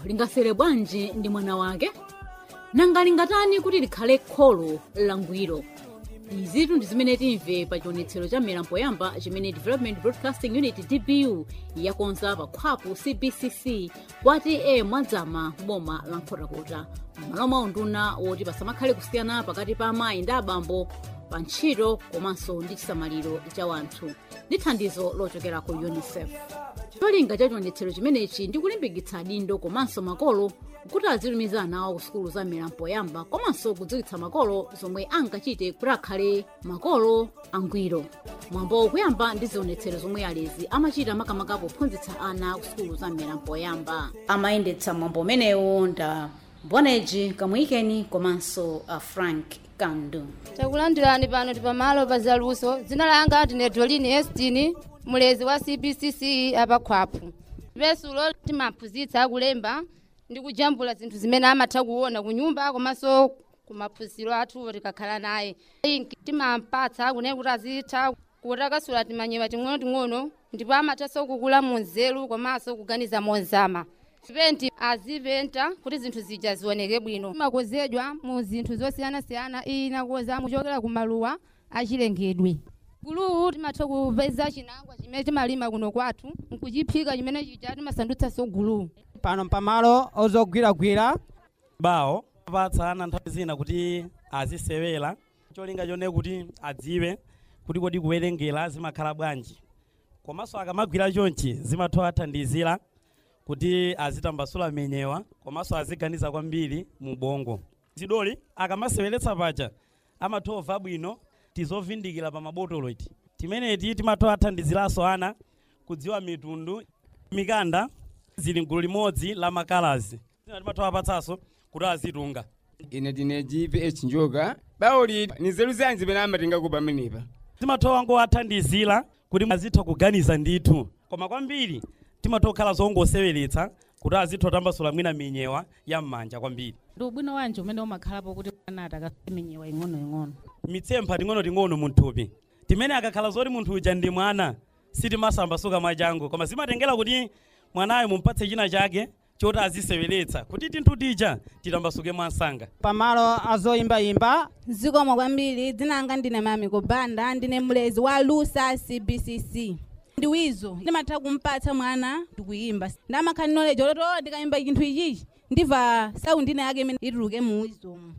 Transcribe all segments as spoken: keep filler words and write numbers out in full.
lingasere bwanji ndi mwana wake? Nanga lingatani kuti likhale kholo langwiro? Izitu ndi zimene timve pa chionetsero cha Mera Mpoyamba chimene Development Broadcasting Unit D B U yakonza pa khwapu C B C C kwati e mwadzama boma la Nkhotakota. Malo mwa unduna woti pasamakhale kusiyana pakati pa amayi ndi abambo pa ntchito komanso ndi chisamaliro cha wanthu ndi thandizo lochokera ku UNICEF. Cholinga cha chionetsero chimenechi ndi kulimbikitsa dindo komanso makolo kuti azitumiza ana awo ku sukulu za Mera Mpoyamba komanso kudziwitsa makolo zomwe angachite kuti akhale makolo angwiro. Mwambo kuyamba ndi zionetsero zomwe alezi amachita makamaka pophunzitsa ana ku sukulu za Mera Mpoyamba. Amayendetsa mwambo umenewu nda Boneji Kamwikeni komanso a Frank Kandu. Takulandirani pano ndi pamalo pa zaluso. Dzina langa ndine Dolini Estini, mulezi wa C B C C apa khwapu. Pesulo timaphunzitsa kulemba ndi kujambula zinthu zimene amatha kuona ku nyumba komanso kumaphunziro athu tikakhala naye. Timampatsa kunena kuti azitha kutakasula timanyewa ting'ono ting'ono ndipo amatha kukula munzeru komanso kuganiza monzama. Venti aziventa kuti zinthu zija zioneke bwino. Makozedwa mu zinthu zosiyana-siyana inakoza muchokera ku maluwa achilengedwe. Gulu timatha kupeza chinangwa chimene timalima kuno kwathu nkuchiphika chimene chija timasandutsa so gulu. Pano pamalo ozogwiragwira bawo apatsana nthawi zina kuti azisewera cholinga chone kuti adziwe kuti kodi kuwerengera zimakhala bwanji. Komanso akamagwira chonchi zimathandizira kuti azitambasula minyewa komanso aziganiza kwambiri mu bongo. Zidoli akamaseweretsa paja amatha bwino tizovindikira pa mabotolo iti. Timeneti timathandiziranso ana kudziwa mitundu mikanda zili mgulu limodzi la makalazi. Timatha apatsanso kuti azitunga. Ine tine G P H Njoka bauli nzeru zanji zimene amatenga kuba menipa. Timatha ngowathandizira kuti azitha kuganiza ndithu. Koma kwambiri timatha kukhala zongoseweretsa kuti azitha tambasula mwina minyewa ya mmanja kwambiri. Ndi ubwino wanji umene umakhalapo kuti ana atakafe minyewa ing'ono-ing'ono. Mitsempha ting'ono-ting'ono munthupi. Timene akakhala zoti munthu uja ndi mwana sitimasambasuka mwachangu koma zimatengera kuti mwanayo mumpatse china chake choti aziseweretsa kuti tinthu tija titambasuke mwansanga. Pamalo azoyimbayimba zikomo kwambiri. Dzina langa ndine Mami Kobanda, ndine mulezi wa Lusa C B C C. Ndiwizo ndimatha kumpatsa mwana ndikuyimba ndamakhala knowledge loto ndikayimba chinthu ichi ndiva sound ine yake imene ituluke mu wisdom.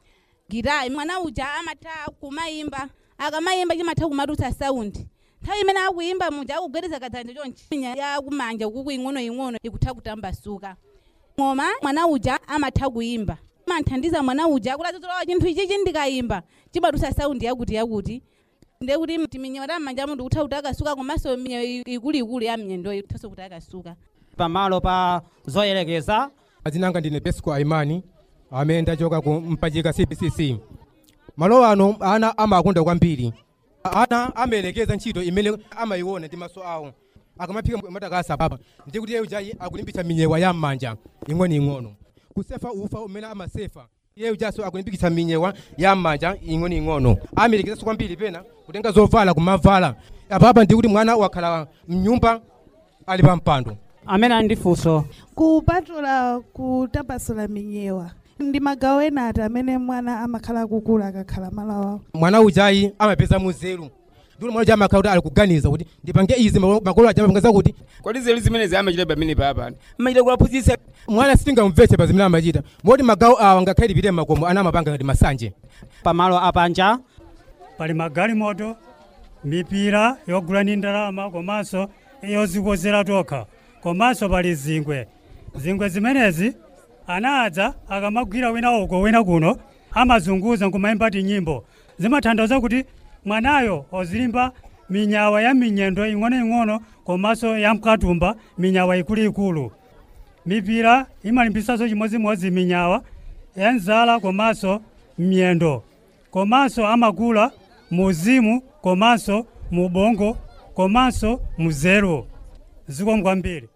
Gitai mwana uja amatha kumayimba akamayimba chimatha kumatutsa sound. Nthawi imene akuyimba muja akugwedeza kadzanja chonchi ya kumanja kuku ing'ono ing'ono ikutha kutambasuka. Ngoma mwana uja amatha kuyimba. Manthandiza mwana uja kuti azizola chinthu ichi ndikayimba chimatutsa sound yakuti yakuti. Nde kuti timinyewa ta manja mundu kutha kutakasuka komanso minyewa ikulu-ikulu ya mnyendo ithaso kutakasuka. Pamalo pa zoyerekeza azinanga ndine Pesco Aimani amene ndachoka ku Mpachika C B C C. Malo ano ana amakonda kwambiri. Ana amelekeza ntchito imene amayiona ndi maso awo. Akamaphika matakasa papa ndi kuti ujayi akulimbitsa minyewa ya mmanja ing'ono-ing'ono. Kusefa ufa umene amasefa iye ujaso akulimbikitsa minyewa ya mmanja ing'ono-ing'ono. Amelekeza kwambiri pena kutenga zovala kumavala. Apapa ndi kuti mwana wakhala mnyumba ali pa mpando. amene andifunso kupatula kutambasula minyewa ndi magawo ena ati amene mwana amakhala kukula akakhala malawa. Mwana ujayi amapeza muzeru. Ndulu mwana ujayi amakhala kuti ali kuganiza kuti ndipange izi makolo aja amapanga kuti kodi nzeru zimene zamachita pamene papa amachita kuwaphunzitsa mwana sitingamvetse pa zimene amachita moti magawo awa ngakhale pite makomo ana amapanga ngati masanje. Pamalo apanja pali magalimoto, mipira yogula ndi ndalama komanso yozikozera tokha, komanso pali zingwe. Zingwe zimenezi anadza akamagwira wina uko wina kuno amazunguza nkumayimba nyimbo zimathandiza kuti mwanayo ozilimba minyawa ya minyendo ing'ono-ing'ono komanso ya mkatumba minyawa ikulu-ikulu. Mipira imalimbisaso chimodzimodzi minyawa ya nzala komanso myendo, komanso amagula muzimu komanso mubongo komanso muzero. Zikomo kwambiri.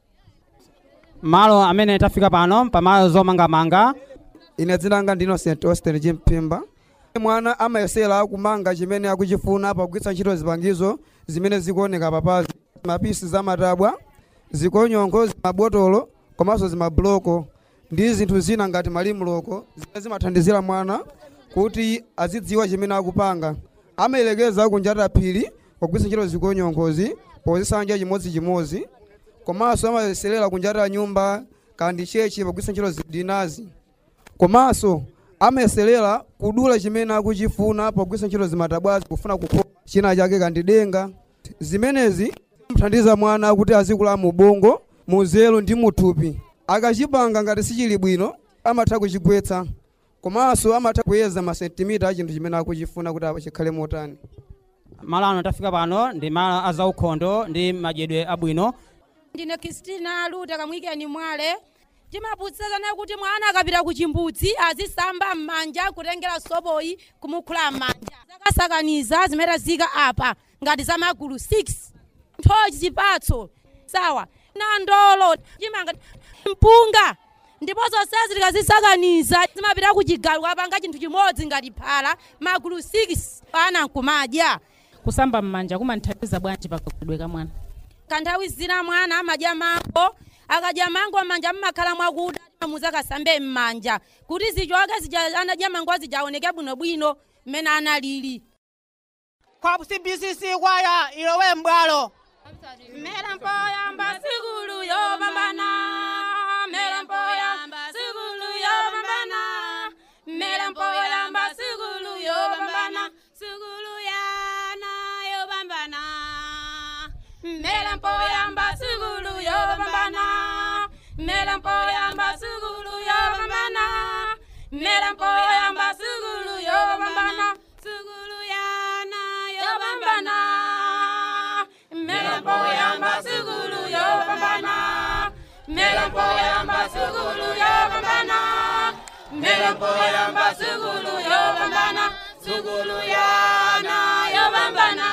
malo amene tafika pano pamalo zomangamanga. Ine dzina langa ndi Innocent Austin Jimpimba. Mwana amayesera kumanga chimene akuchifuna pogwiritsa ntchito zipangizo zimene zikuoneka papazi, mapisi za matabwa, zikonyongo, zimabotolo komanso zimabloko ndi zinthu zina ngati malimuloko zimene zimathandizira mwana kuti azidziwa chimene akupanga. Amayelekeza kunjata phiri pogwiritsa ntchito zikonyongozi pozisanja chimodzimodzi, komanso amayeserera kunjata nyumba kandi chechi pogwiritsa ntchito zidinazi, komanso amayeserera kudula chimene akuchifuna pogwiritsa ntchito zimatabwazi kufuna kuphola china chake kandi denga. Zimenezi zimuthandiza mwana kuti azikula mu bongo, mu nzeru ndi muthupi. Akachipanga ngati sichili bwino amatha kuchigwetsa, komanso amatha kuyeza masentimita a chinthu chimene akuchifuna kuti chikhale motani. Malo ano tafika pano ndi malo azaukhondo ndi madyedwe abwino. Ndine Christina Luta Kamwikeni Mwale. Timaphunzitsana kuti mwana akapita ku chimbudzi azisamba m'manja kutengera sopoyi kumukhula m'manja. Zakasakaniza zimene zika apa ngati za magulu six. Nthochi zipatso sawa na ndolo chimanga mpunga ndipo zonsezi tikazisakaniza zimapita ku chigalu apanga chinthu chimodzi ngati phala magulu six ana nkumadya. Kusamba m'manja kumanthandiza bwanji pakudwe ka mwana? Kanthawi zina mwana amadya mango, akadya mango m'manja mmakhala mwakuda muzakasambe m'manja kuti zichoke zija anadya mango zijaoneke bwinobwino mmene analili. Kwa C B C C kwaya ilowe mbwalo. Mera mpoyamba sikulu yo bambana, mera mpoyamba sikulu yo bambana, mera mpoyamba sikulu yo bambana, sikulu yana yo bambana, mera mpoyamba sikulu yo bambana, mera mpoyamba sikulu yo bambana, mera mpoyamba sikulu yo bambana, sikulu yana yo bambana. Mera mpoyamba sikulu yo bambana, mera mpoyamba sikulu yo bambana, mera mpoyamba sikulu yo bambana, sikulu yana yo bambana,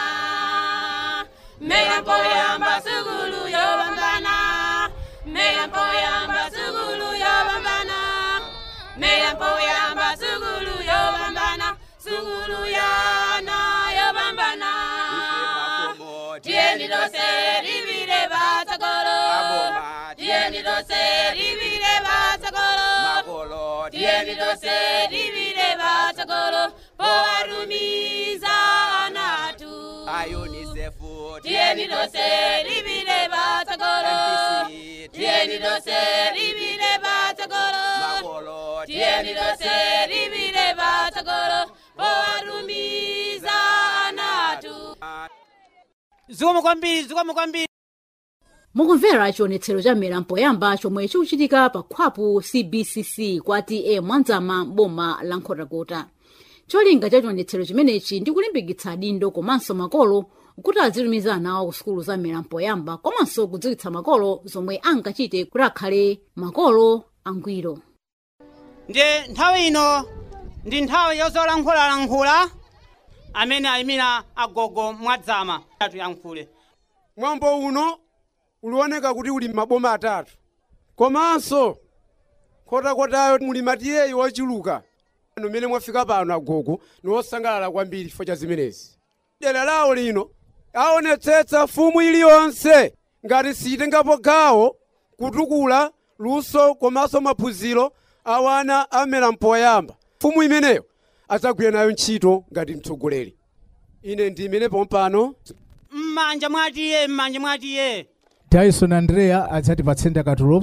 mera mpoyamba sikulu yo bambana, mera mpoyamba sikulu yo bambana, mera mpoyamba sikulu yo bambana, sikulu yana yo bambana. Tieni dose rivire batakolo, tieni dose rivire batakolo, tieni dose rivire batakolo, poarumiza anatu. Ayunisefu, tieni dose rivire batakolo, tieni dose rivire batakolo, tieni dose rivire batakolo, poarumiza anatu. Zikomo kwambiri, zikomo kwambiri. Mukumvera chionetsero cha Mera Mpoyamba chomwe chikuchitika pa khwapu C B C C kwa T A Mwanzama boma la Nkhotakota. Cholinga cha chionetsero chimenechi ndi kulimbikitsa dindo komanso makolo kuti azitumiza ana awo ku sukulu za Mera Mpoyamba komanso kudziwitsa makolo zomwe angachite kuti akhale makolo angwiro. Ndi nthawi ino ndi nthawi yozolankhula-lankhula amene ayimira agogo Mwadzama atu yankhule. Mwambo uno ulioneka kuti uli maboma atatu, komanso Nkhotakotayo muli matiyeyi wochuluka. Mmene mwafika pano agogo niwosangalala kwambiri chifukwa cha zimenezi. Dera lawo lino aonetsetsa fumu iliyonse ngati sitengapo gawo kutukula luso komanso maphunziro awana a Mera Mpoyamba. Fumu imeneyo adzagwira nayo ntchito ngati mtsogoleri. Ine ndi imene pompano mmanja mwatiye mmanja mwatiye Dyson Andrea adzatipatsenda katulo.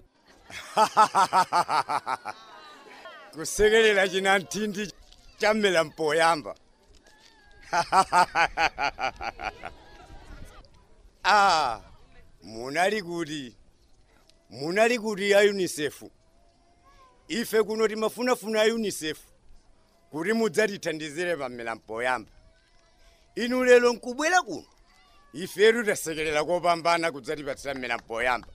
Kusekerera china ntindi cha Mera Mpoyamba. Ah, munali kuti munali kuti ya UNICEF. Ife kuno timafunafuna ya UNICEF kuti mudzatithandizire pa Mera Mpoyamba. Inu lero nkubwera kuno ife tasekerera kopambana kudzatipatsira Mera Mpoyamba.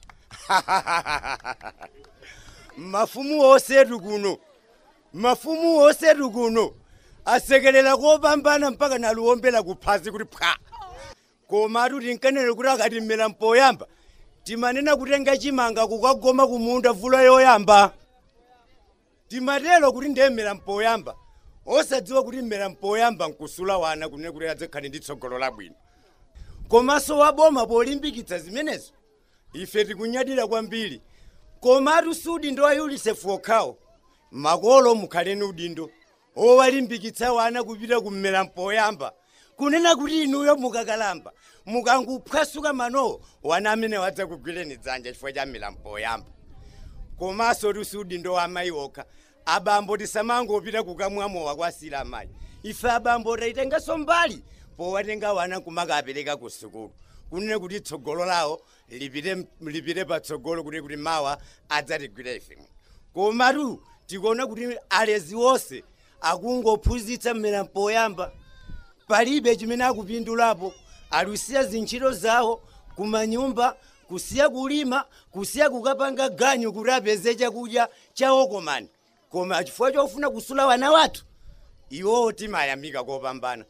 Mafumu osetu kuno mafumu osetu kuno asekerera kopambana mpaka naluombera kuphazi kuti pha. Koma atuti nkanene kuti akati Mera Mpoyamba timanena kutenga chimanga kukagoma kumunda vula yoyamba. Timatero kuti ndiye Mera Mpoyamba osadziwa kuti Mera Mpoyamba nkusula wana kunene kuti adzakhale ndi tsogolo labwino. Komanso waboma polimbikitsa zimenezo ife tikunyadira kwambiri komatu sudindo wa unicef okhawo makolo mukhaleni udindo owalimbikitsa wana kupita kummera mpoyamba kunena kuti inuyo mukakalamba mukanguphwasuka manowo wana amene wadzakugwireni dzanja chifukwa cha mmera mpoyamba. Komanso tusudindo wa amayi okha abambo tisamangopita kukamwamowa kwasira amayi ife abambo taitenganso mbali powatenga wana kumakapereka ku sukulu kunene kuti tsogolo lawo lipite lipite patsogolo kuti kuti mawa adzatigwira ife. Komatu tikuona kuti alezi wonse akungophunzitsa mmera mpoyamba palibe chimene akupindulapo, alusiya zintchito zawo kumanyumba, kusiya kulima, kusiya kukapanga ganyu kuti apeze chakudya chawo komani. Koma chifukwa chofuna kusula wana wathu iwo timayamika kopambana.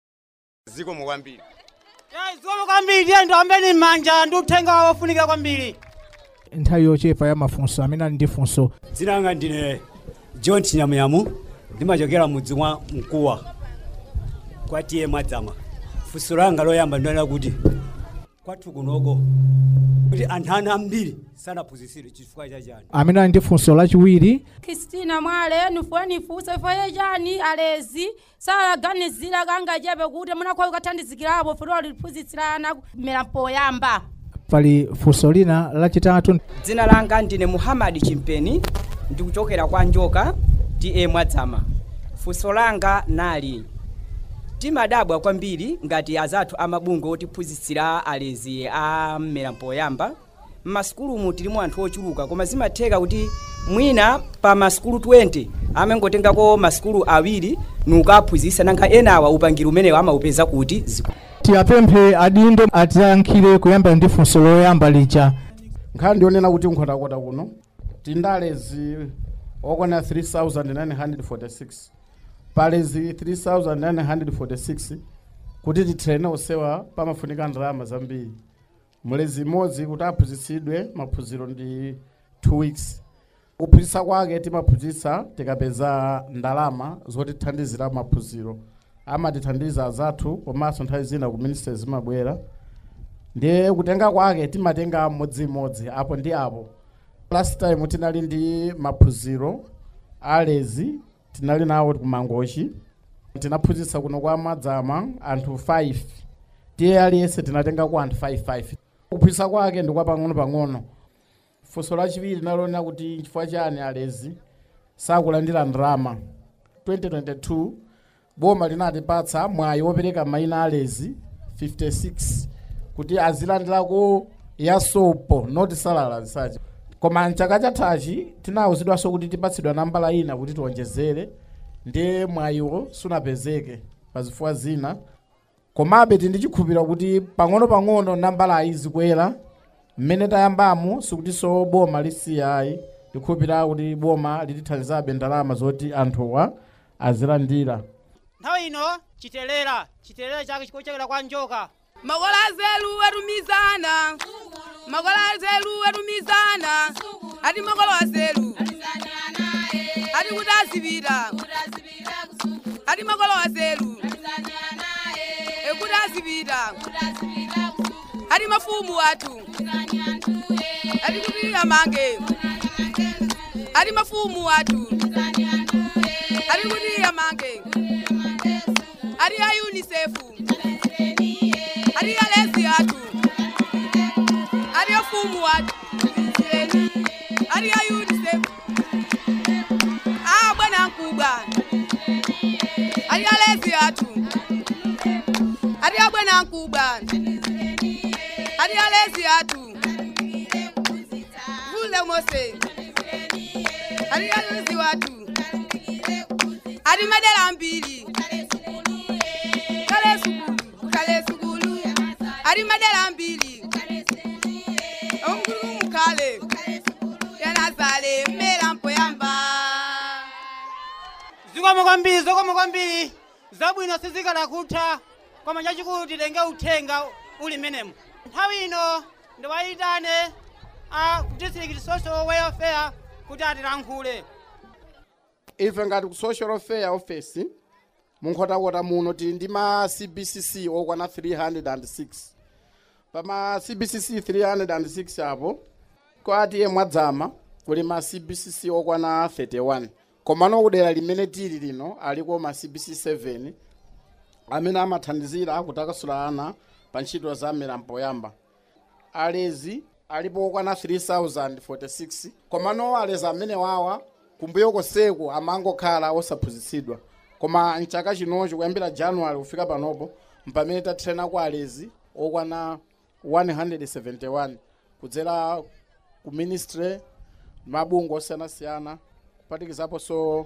Zikomo kwambiri. Zikomo kwambiri ndiye ndo ambeni manja ndi uthenga wofunika kwambiri. Nthawi yochepa ya mafunso amene ali ndi funso. Dzina langa ndine John Chinyamuyamu ndimachokera mudzi mwa Mkuwa kwatiye Mwadzama. Funso langa loyamba ndinena kuti kwathu kunoko kuti anthu ambiri sanaphunzitsidwe chifukwa cha chani. Amene ali ndi funso lachiwiri. Christina Mwale nufuni fuso ifoye chani alezi salaganizira kanga chepe kuti munakhoya kuthandizikirapo fulo liphunzitsirana mmera mpoyamba. Pali funso lina lachitatu. Dzina langa ndine Muhammad Chimpeni ndikuchokera kwa Njoka T A Mwadzama. Funso langa nali timadabwa kwambiri ngati azathu amabungo otiphunzitsira alezi a mmera mpoyamba. M'masukulu mu tilimu anthu ochuluka koma zimatheka kuti mwina pa masukulu twenty amengotengako masukulu awiri nukaphunzitsa nanga enawa upangiri umenewo amaupeza kuti ziku. Tiyapemphe adindo atiyankhire kuyamba ndi funso loyamba lija. Nkhani ndionena kuti nkhotakota kuno tindalezi okwana three thousand nine hundred forty-six palezi three thousand nine hundred forty-six kuti titraine osewa pamafunika ndalama zambiri. Mulezi modzi kuti aphunzitsidwe maphunziro ndi two weeks. Kuphunzitsa kwake timaphunzitsa tikapeza ndalama zotithandizira maphunziro amatithandiza azathu komanso nthawi zina ku ministry zimabwera. Ndiye kutenga kwake timatenga modzimodzi apo ndi apo. Last time tinali ndi maphunziro alezi tinali nawo kumangochi tinaphunzitsa kuno kwa Mwadzama anthu five tiye aliyense tinatenga kwa anthu five five. Kuphunzitsa kwake ndi kwa pang'ono pang'ono. Funso lachiwiri nalona kuti chifukwa chani alezi sakulandira ndalama. twenty twenty-two boma linatipatsa mwayi wopereka mayina alezi fifty-six kuti azilandirako yasopo not salary sachi. Koma mchaka chathachi tinawuzidwanso kuti tipatsidwa nambala ina kuti tiwonjezere ndiye mwayiwo sunapezeke pazifukwa zina. Komabe tindichikhulupirira kuti pang'ono pang'ono nambala izikwera. Mmene tayambamo sikutinso boma lisiyayi ndikhulupirira kuti boma litithandizabe ndalama zoti anthuwa azilandira. Nthawi ino chitelera chitelera chake chikuchokera kwa Njoka. Makola zelu werumizana makola zelu werumizana ati makola zelu ati kutazibira ati makola zelu ekutazibira ati mafumu watu ati kuti amange ati mafumu watu ati kuti amange ati ya UNICEF ati alezi atu ati mafumu watu ati ya UNICEF ah bwana nkubwa ati alezi atu ati bwana nkubwa ati alezi atu vule mose ati alezi watu ati madela mbili kale sukulu kale sukulu ati madela mbili onguru mukale yana sale mmera mpoyamba. Zikomo kwambiri zikomo kwambiri zabwino sizikala kutha koma chachikulu tilenge uthenga uli menemo. Nthawi ino ndiwayitane a district social welfare kuti atilankhule. Ife ngati ku social welfare office munkhotakota muno tili ndi ma C B C C okwana three hundred six. Pama C B C C three hundred six apo kwati ye Mwadzama kuli ma C B C C okwana thirty-one komano kudera limene tili lino aliko ma C B C seven amene amathandizira kutakasula ana pa ntchito za milambo yamba. Alezi alipo okwana three thousand forty-six komano alezi amene wawa kumbuyo koseko amangokhala osaphunzitsidwa koma mchaka chinocho kuyambira January kufika panopo mpamene tathena kwa alezi okwana one hundred seventy-one kudzera ku ministry mabungo osiyana-siyana kupatikizapo so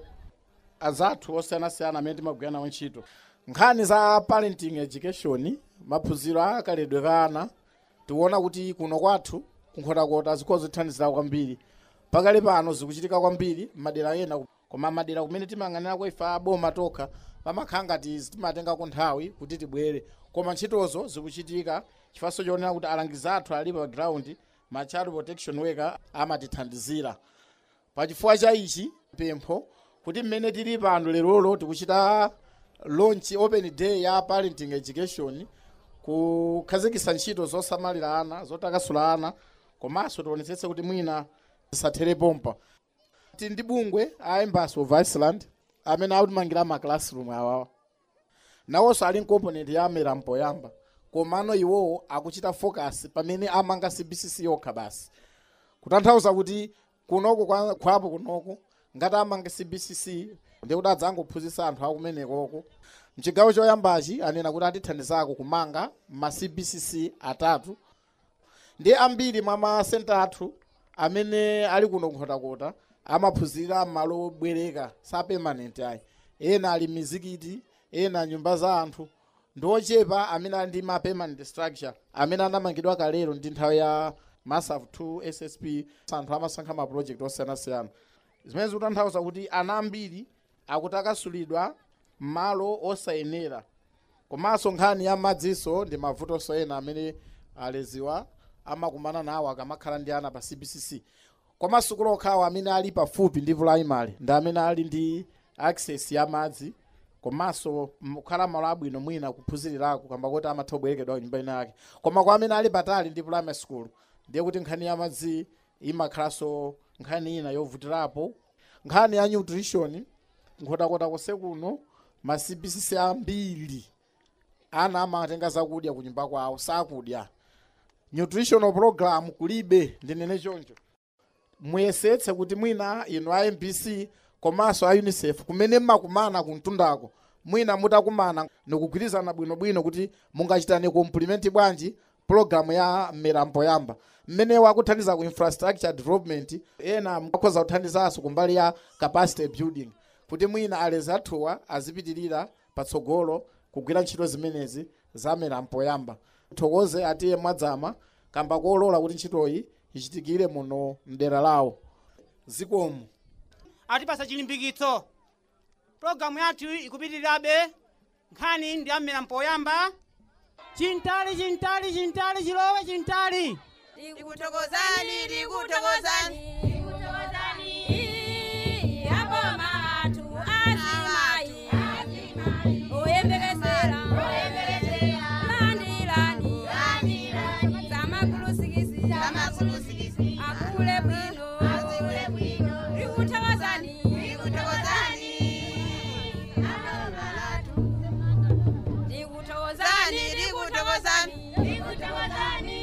azathu osiyana-siyana amene timagwirana nawo ntchito. Nkhani za parenting education maphunziro akaledwe kana tiona kuti kuno kwathu kunkhotakota zikhoza kuthandizira kwambiri pakale pano zikuchitika kwambiri madera ena koma madera kumene timang'anira kwa ifa boma tokha pamakhala ngati timatenga nthawi kuti tibwere koma ntchitozo zikuchitika chifukwa chonena kuti alangizi athu ali pa ground ma child protection worker amatithandizira. Pachifukwa cha ichi pempho kuti mmene tili pano lerolo tikuchita launch open day ya parenting education kukhazikitsa ntchito zosamalira ana zotakasula ana komanso tionetsetse kuti mwina zisathere pompa. Tili ndi bungwe a Embassy of Iceland amene akutimangira ma classroom awawa nawonso ali component ya milambo yamba komano iwowo akuchita focus pamene amanga C B C C yokha basi kutanthauza kuti kunoko kwapo kunoko ngati amanga C B C C ndikuti adzangophunzitsa anthu akumenekoko. Mchigawo choyambachi anena kuti atithandizako kumanga ma C B C C atatu ndi ambiri mwa ma center athu amene ali kuno kunkhotakota amaphunzira malo obwereka sa permanent ayi ena ali mizikiti ena nyumba za anthu ndochepa amene ali ndi ma permanent structure amene anamangidwa kalero ndi nthawi ya massive two S S P anthu amasankha ma project osiyana-siyana zimene zikutanthauza kuti ana ambiri akutakasulidwa malo osayenera komanso nkhani ya madziso ndi mavuto ena amene aleziwa amakumana nawo akamakhala ndi ana pa C B C C komanso kulokhawo amene ali pafupi ndi primary ndi amene ali ndi access ya madzi komanso mukhala malo abwino mwina kuphunzirirako kamba kuti amatha kubwerekedwa nyumba ina yake koma kwa amene ali patali ndi primary school ndiye kuti nkhani ya madzi imakhalanso nkhani ina yovutirapo. Nkhani ya nutrition nkhotakota konse kuno ma C B C C ambiri ana amatenga zakudya kunyumba kwawo sakudya nutritional program kulibe ndinene choncho. Muyesetse kuti mwina inu a M B C komanso a UNICEF kumene mmakumana kuntundako mwina mutakumana nikugwirizana bwinobwino kuti mungachitane complement bwanji program ya milambo yamba mmene wakuthandiza ku infrastructure development ena akhoza kuthandizanso kumbali ya capacity building kuti mwina alezi athuwa azipitirira patsogolo kugwira ntchito zimenezi za milambo yamba. Thokoze atiye mwadzama kamba kolola kuti ntchitoyi ichitikire muno mdera lawo. Zikomo atipasa chilimbikitso programu yathu ikupitirirabe nkhani ndi ya milambo yamba. Chintali chintali chintali chilowe chintali tikuthokozani tikuthokozani tikuthokozani aboma athu azimayi oyembekezera oyembekezera landilani landilani zamakulusikisi zamakulusikisi akule bwino akule bwino tikuthokozani tikuthokozani aboma athu tikuthokozani tikuthokozani tikuthokozani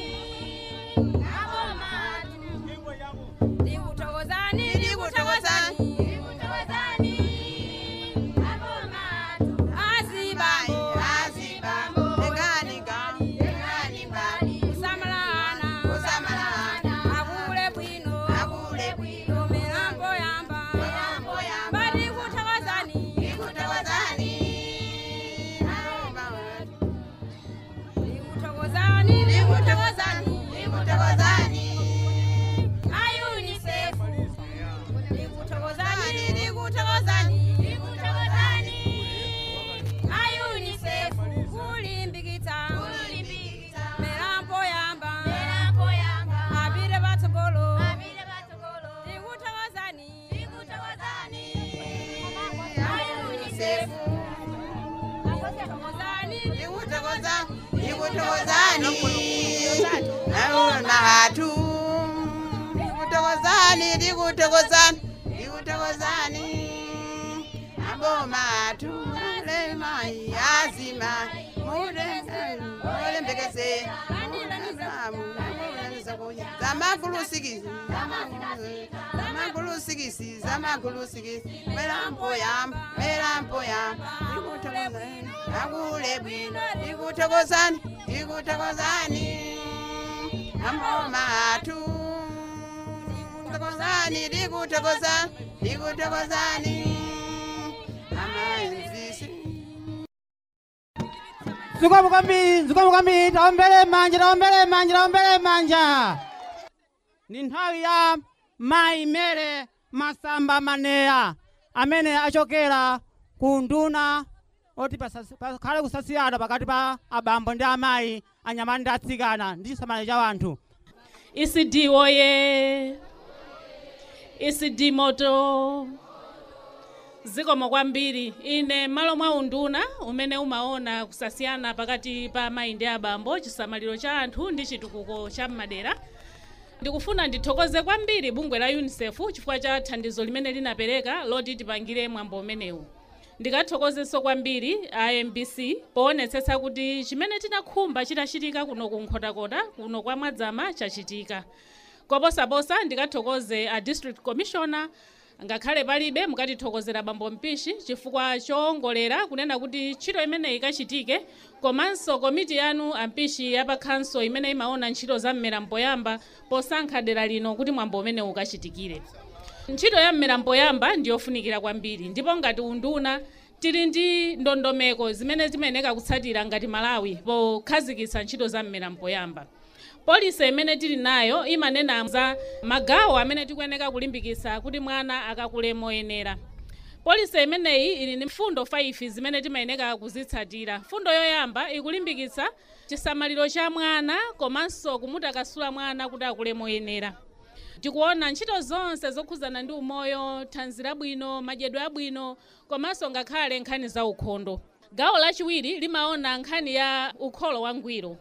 tikuthokozani tikuthokozani ndikuthokozani ndikuthokozani ndikuthokozani aboma tuale mai azima mure olembekeze zamagulu sigisi zamagulu sigisi zamagulu sigisi melampo yam melampo yam ndikuthokozani akule bwino ndikuthokozani ndikuthokozani aboma tu ndikuthokozani ndikuthokozani ndikuthokozani Zikomo kwambiri, zikomo kwambiri, taombere manja, taombere manja, taombere manja. Ni nthawi ya Mayi Mere Masamba Maneya amene achokera ku nduna oti pakhale kusasiyana pakati pa abambo ndi amayi, anyamata ndi atsikana ndi chisamaliro cha anthu. E C D oye, E C D moto. Zikomo kwambiri, ine malo mwa unduna umene umaona kusasiyana pakati pa amayi ndi abambo, chisamaliro cha anthu ndi chitukuko cha madera. Ndikufuna ndithokoze kwambiri bungwe la UNICEF chifukwa cha thandizo limene linapereka loti tipangire mwambo umenewu. Ndikathokozenso kwambiri a M B C poonetsetsa kuti chimene tinakhumba chitachitika kuno kunkhotakota kuno kwa Mwadzama chachitika. Koposaposa ndikathokoze a District Commissioner ngakhale palibe mukatithokozera bambo Mpishi chifukwa choongolera kunena kuti ntchito imene ikachitike, komanso komiti yanu ampishi ya pa council imene imaona ntchito za Mmerampo Yamba posankha dera lino kuti mwambo umene ukachitikire. Ntchito ya Mmerampo Yamba ndiyofunikira kwambiri, ndipo ngati unduna tili ndi ndondomeko zimene zimeneka kutsatira ngati Malawi pokhazikitsa ntchito za Mmerampo Yamba. Polisi imene tili nayo imanena za magawo amene tikuyeneka kulimbikitsa kuti mwana akakule moyenera. Polisi imeneyi ili ndi mfundo five zimene timayeneka kuzitsatira. Fundo yoyamba ikulimbikitsa chisamaliro cha mwana komanso kumutakasula mwana kuti akule moyenera. Tikuona ntchito zonse zokhuzana ndi umoyo, thanzi labwino, madyedwe abwino, komanso ngakhale nkhani za ukhondo. Gawo lachiwiri limaona nkhani ya ukholo wangwiro.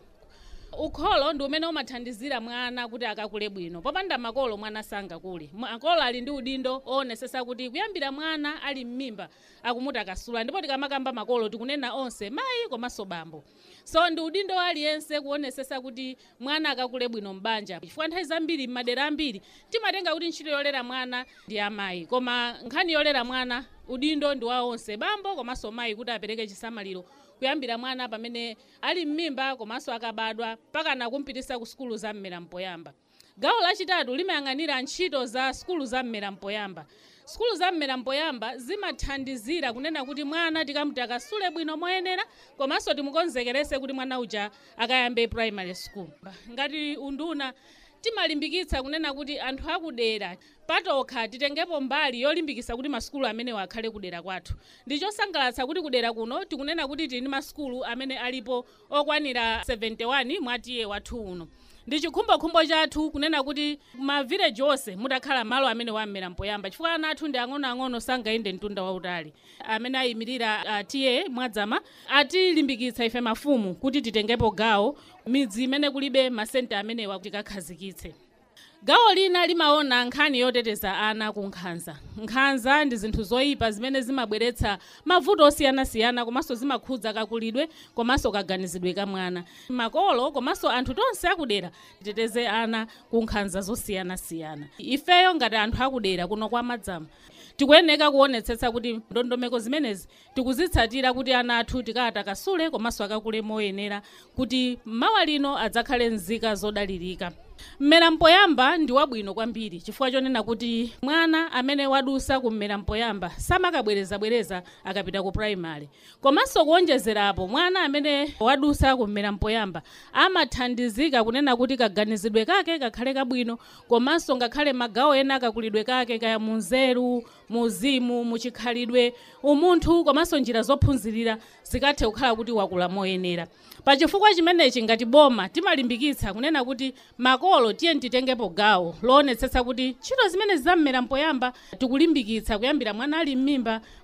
Ukholo ndi umene umathandizira mwana kuti akakule bwino. Popanda makolo mwana sangakule. Makolo ali ndi udindo oonetsetsa kuti kuyambira mwana ali m'mimba akumutakasula, ndipo tikamakamba makolo tikunena onse mayi komanso bambo. So ndi udindo aliyense kuonetsetsa kuti mwana akakule bwino m'banja. Chifukwa nthawi zambiri m'madera ambiri timatenga kuti ntchito yolera mwana ndi amayi, koma nkhani yolera mwana udindo ndi wa onse, bambo komanso mayi kuti apereke chisamaliro kuyambira mwana pamene ali m'mimba komanso akabadwa pakana kumpitisa ku sukulu za Mmerampo Yamba. Gawo lachitatu limayang'anira ntchito za sukulu za Mmerampo Yamba. Sukulu za Mmerampo Yamba zimathandizira kunena kuti mwana tikamutakasule bwino moyenera komanso timukonzekerese kuti mwana uja akayambe primary school. Ngati unduna timalimbikitsa kunena kuti anthu akudera patokha titengepo mbali yolimbikitsa kuti masukulu amene wakhale kudera kwathu. Ndichosangalatsa kuti kudera kuno tikunena kuti tili ndi masukulu amene alipo okwanira seventy-one mwatiye wathu uno. Ndi chikhumbokhumbo chathu kunena kuti ma village onse mutakhala malo amene wa Mmerampo Yamba chifukwa ana athu ndi ang'onoang'ono sangayende mtunda wautali. Amene ayimirira uh, tiye Mwadzama atilimbikitsa ife mafumu kuti titengepo gawo midzi imene kulibe masenta amene watikakhazikitse. Gawo lina limaona nkhani yoteteza ana ku nkhanza. Nkhanza ndi zinthu zoyipa zimene zimabweretsa mavuto osiyanasiyana komanso zimakhudza kakulidwe komanso kaganizidwe ka mwana. Makolo komanso anthu tonse akudera titeteze ana ku nkhanza zosiyanasiyana. Ifeyo ngati anthu akudera kuno kwa Mwadzama tikuyeneka kuonetsetsa kuti ndondomeko zimenezi tikuzitsatira kuti ana athu tikatakasule komanso akakule moyenera kuti mawa lino adzakhale nzika zodalirika. Mmerampo Yamba ndi wabwino kwambiri chifukwa chonena kuti mwana amene wadusa ku Mmerampo Yamba samakabwereza bwereza akapita ku primary. Komanso kuonjezerapo mwana amene wadusa ku Mmerampo Yamba amathandizika kunena kuti kaganizidwe kake kakhale kabwino komanso ngakhale magawo ena kakulidwe kake kaya munzeru, muzimu, muchikhalidwe, umunthu komanso njira zophunzirira zikathe kukhala kuti wakula moyenera. Pa chifukwa chimenechi ngati boma timalimbikitsa kunena kuti makolo tiye titengepo gawo loonetsetsa kuti ntchito zimene za Mmerampo Yamba tikulimbikitsa kuyambira mwana ali m'mimba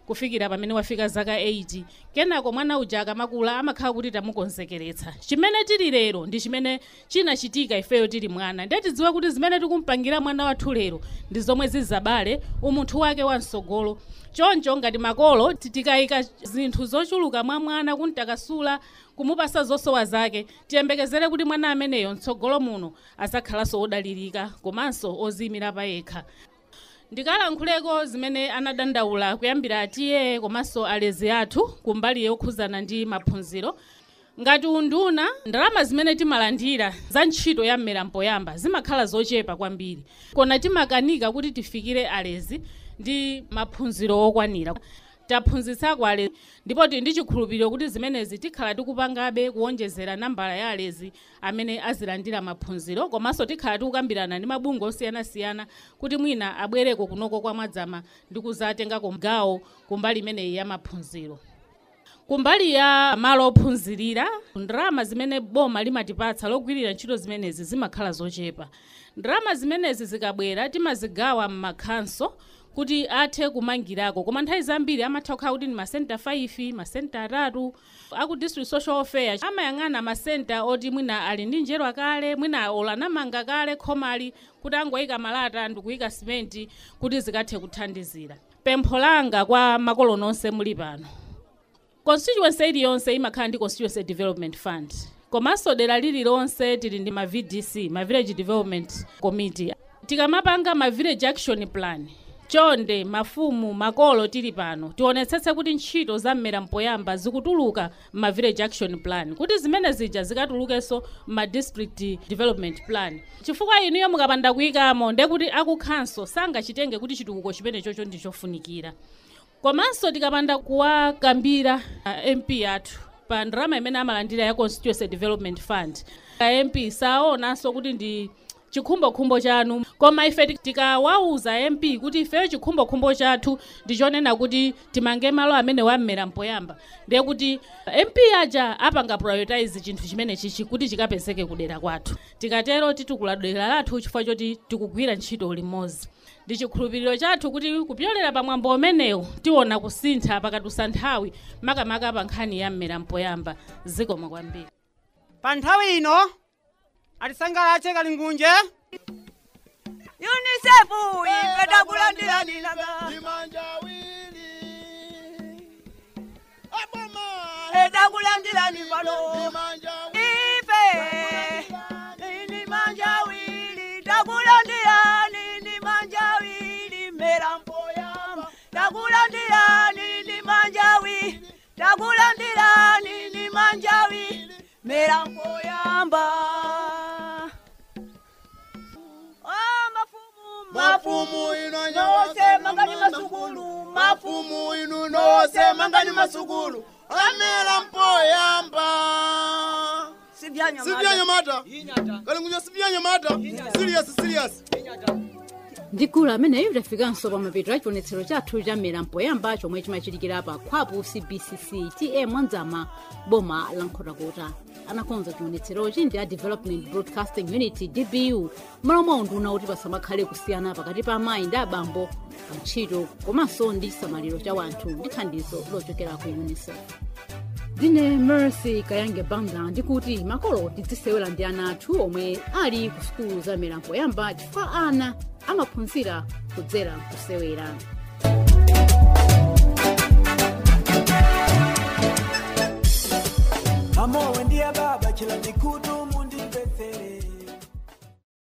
kufikira pamene wafika zaka eighty kenako mwana uja akamakula amakhala kuti tamukonzekeretsa. Chimene tili lero ndi chimene chinachitika ifeyo tili mwana, ndiye tidziwe kuti zimene tikumpangira mwana wathu lero ndi zomwe zizabale umunthu wake wansogolo. Choncho ngati makolo tikayika zinthu zochuluka mwa mwana kuntakasula kumupasa zosowa zake, tiyembekezere kuti mwana ameneyo mtsogolo muno azakhalanso odalirika komanso oziyimira pa yekha. Ndikalankhuleko zimene anadandaula kuyambira atiye komanso alezi athu kumbali yokhuzana ndi maphunziro. Ngati unduna ndalama zimene timalandira za ntchito ya mmera mpoyamba zimakhala zochepa kwambiri, kona timakanika kuti tifikire alezi ndi maphunziro okwanira. Taphunzitsako alezi ndipo tili ndi chikhulupiriro kuti zimenezi tikhala tikupangabe kuwonjezera nambala ya alezi amene azilandira maphunziro, komanso tikhala tikukambirana ndi mabungwe osiyanasiyana kuti mwina abwereko kunoko kwa Mwadzama ndi kuzatengako gawo kumbali imeneyi ya maphunziro. Kumbali ya malo ophunzirira, ndalama zimene boma limatipatsa logwirira ntchito zimenezi zimakhala zochepa. Ndalama zimenezi zikabwera timazigawa m'makhanso kuti athe kumangirako, koma nthawi zambiri amatha kukhala kuti ni masenta five, masenta atatu. Aku district social welfare amayang'ana masenta oti mwina ali ndi njerwa kale, mwina olanamanga kale khomali kuti angoyika malata ndi kuyika simenti kuti zikathe kuthandizira. Pempho langa kwa makolo nonse muli pano, constituency iliyonse imakhala ndi constituency development fund, komanso dera lililonse tili ndi ma V D C, ma village development committee. Tikamapanga ma village action plan, chonde mafumu makolo tili pano tionetsetse kuti ntchito za mmera mpoyamba zikutuluka ma village action plan, kuti zimene zija zikatulukenso ma district development plan. Chifukwa inuyo mukapanda kuyikamo nde kuti akukhanso sangachitenge kuti chitukuko chimene chocho ndichofunikira. Komanso tikapanda kuwakambira uh, M P athu pa ndalama imene amalandira ya constituency development fund, M P saonanso kuti ndi chikhumbokhumbo chanu, koma ife tikawauza M P kuti ife chikhumbokhumbo chathu ndichonena kuti timange malo amene wammera mpoyamba, ndiye kuti M P aja apanga prioritize chinthu chimene chichi kuti chikapezeke kudera kwathu. Tikatero titukula dera lathu chifukwa choti tikugwira ntchito limodzi. Ndi chikhulupiriro chathu kuti kupyolera pa mwambo umenewu tiona kusintha pakatusa nthawi makamaka pa nkhani ya mmera mpoyamba. Zikomo kwambiri. Pa nthawi ino atisangalatse Kalingunje. UNICEF ipeta kulandira ninaga imanja wili aboma eda kulandira ni pano imanja ife ni manja wili takulandira ni manja wili mera mpoyamba takulandira ni manja wili takulandira ni manja wili mera mpoyamba. Mafumu ino nyose mangani masukulu, mafumu ino nyose mangani masukulu, amera mpoyamba. Sibyanyo mata, Kalingunje sibyanyo mata, serious serious. Ndikula ameneyo tafikanso pa mapeto a chionetsero chathu cha mmera mpoyamba chomwe chimachitikira pa Khwapu C B C C T A Mwadzama boma la Nkhotakota. Anakonza chionetserochi ndi a Development Broadcasting Unit D B U, malo mwa unduna kuti pasamakhale kusiyana pakati pa amayi ndi abambo pa ntchito komanso ndi chisamaliro cha wanthu ndi thandizo lochokera ku UNICEF. Dine Mercy Kayange Banga ndikuti makolo tidzisewera ndi ana athu omwe ali ku sukulu za mmera mpoyamba chifukwa ana amaphunzira kudzera kusewera. Amo wendia baba kila nikutu